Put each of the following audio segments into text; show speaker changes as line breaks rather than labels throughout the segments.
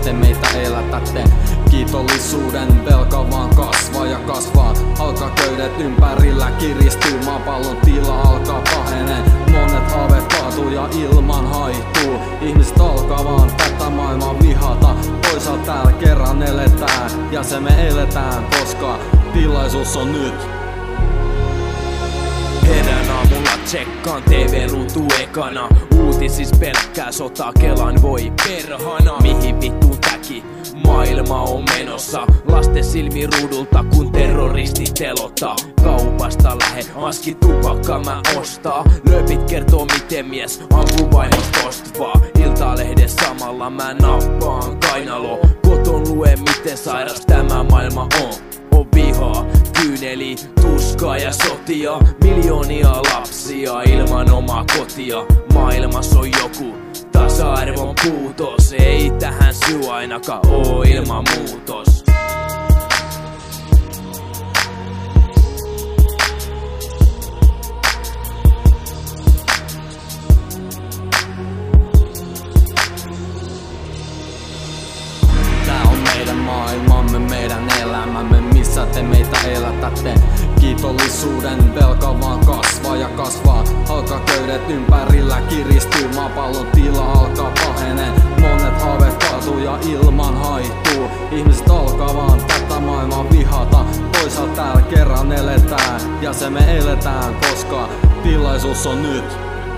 te meitä elätätte. Kiitollisuuden velka vaan kasvaa ja kasvaa. Halkaköydet ympärillä kiristyy, maapallon tila alkaa pahenee. Monet haaveet kaatuu ja ilman haihtuu. Ihmiset alkaa vaan tätä maailmaa vihata. Toisaalta täällä kerran eletään ja se me eletään, koska tilaisuus on nyt.
Herään aamulla tsekkaan TV-ruutu ekana. Uutisis pelkkää sotaa, kelan voi perhana. Mihin vittuun täki maailma on menossa? Lasten silmi ruudulta kun terroristit telottaa. Kaupasta lähe, aski tupakka mä ostaa. Lööpit kertoo miten mies ampuu vaimostosta vaan. Iltalehden samalla mä nappaan kainalo. Koton lue miten sairas tämä maailma on. On vihaa, kyyneli, tuskaa ja sotia. Miljoonia lapsia ilman omaa kotia. Maailmassa on joku tasa-arvon puutos. Ei tähän syy ainakaan oo ilman muutos.
Tää on meidän maailmamme, meidän elämämme, missä te meitä elätätte. Kiitollisuuden velka vaan kasvaa ja kasvaa. Halkaköydet ympärillä kiristyy, maapallon tila alkaa pahenee. Monet haaveet kaatuu ja ilman haihtuu. Ihmiset alkaa vaan tätä maailmaa vihata. Toisaalta täällä kerran eletään ja se me eletään, koska tilaisuus on nyt.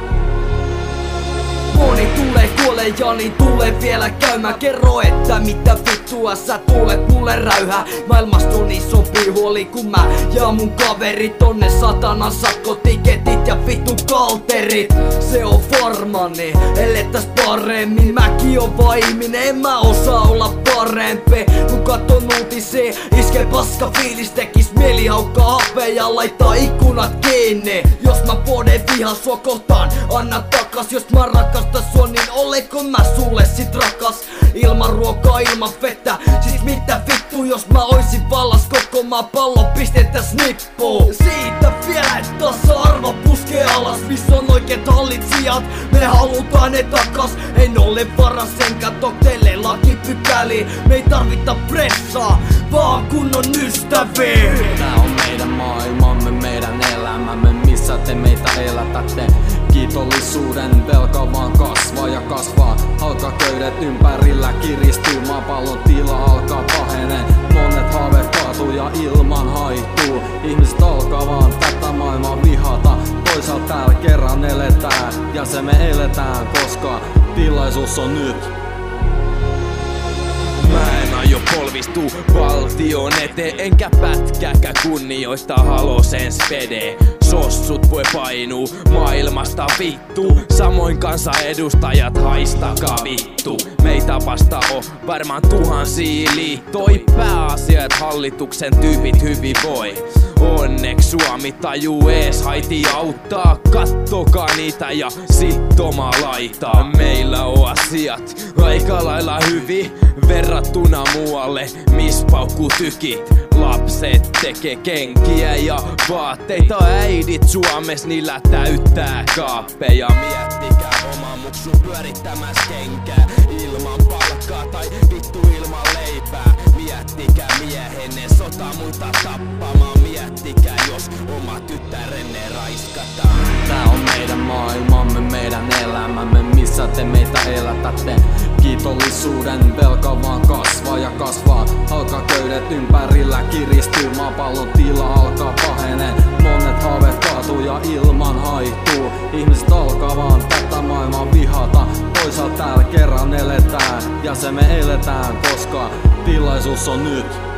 Moni tulee kuolee ja niin tulee vielä käymään. Kerro että mitä vittua sä tulet mulle räyhää. Maailmasta on isompi huoli kun mä ja mun kaverit. Tonne satanan sakkotiketit ja vittu kalterit. Se on varmani, elettäis paremmin. Mäkin on vaan ihminen, en mä osaa olla parempi. Kun katon uutisia, iske paska fiilis. Tekis mieli haukkaa happea ja laittaa ikkunat kiinni. Jos mä poden vihan sua kohtaan, anna takas. Jos mä rakastan sua, niin oleko mä sulle sit rakas? Ilman ruokaa, ilman vettä. Siis mitä vittu, jos mä oisin vallas koko maapallo pistettäs nippuun. Siitä vielä, että tasa-arvo puskee alas. Missä on oikeet hallitsijat? Me halutaan ne takas. En ole varas enkä toktele lakipykäliin. Me ei tarvita pressaa, vaan kunnon ystäviä.
Tää on meidän maailmamme, meidän elämämme, missä te meitä elätätte. Kiitollisuuden velka vaan kasvaa ja kasvaa. Halkaköydet ympärillä kiristyy, maapallon tila alkaa pahenee. Monet haaveet kaatuu ja ilman haihtuu. Ihmiset alkaa vaan tätä maailmaa vihata. Toisaalta täällä kerran eletään ja se me eletään, koska tilaisuus on nyt.
Mä en aio polvistuu valtion eteen, enkä pätkääkään kunnioita Halosen spede. Sossut voi painuu maailmasta vittu. Samoin kansanedustajat haistakaa vittu. Meitä vasta on varmaan tuhansia liittoi. Pääasia et hallituksen tyypit hyvin voi. Onneks Suomi tajuu ees haiti auttaa. Kattokaa niitä ja sit oma laitaa. Meillä on asiat aika lailla hyvin verrattuna muualle, mis paukkuu tykit. Lapset tekee kenkiä ja vaatteita. Äidit Suomes niillä täyttää kaappeja. Miettikää oma muksu pyörittämäs kenkää ilman palkkaa tai vittu ilman leipää. Miettikää miehenne sota muita tappamaan. Miettikää jos oma tyttärenne raiskataan.
Tää on meidän maailmamme, meidän elämämme, missä te meitä elätätte. Kiitollisuuden velka vaan kasvaa ja kasvaa. Halkaköydet ympärillä kiristyy, maapallon tila alkaa pahenee. Monet haaveet kaatuu ja ilman haihtuu. Ihmiset alkaa vaan tätä maailmaa vihata. Toisaalta täällä kerran eletään ja se me eletään, koska tilaisuus on nyt.